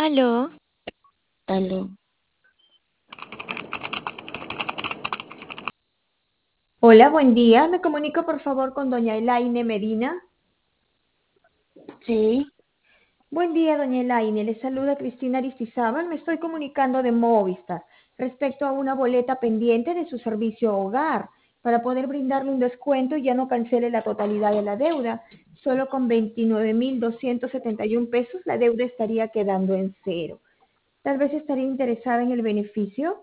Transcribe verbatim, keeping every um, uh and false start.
Aló, Aló, Hola, buen día. Me comunico por favor con doña Elaine Medina. sí, Buen día, doña Elaine. Le saluda Cristina Aristizábal. Me estoy comunicando de Movistar respecto a una boleta pendiente de su servicio hogar para poder brindarle un descuento y ya no cancele la totalidad de la deuda. Solo con veintinueve mil doscientos setenta y uno pesos la deuda estaría quedando en cero. Tal vez estaría interesada en el beneficio.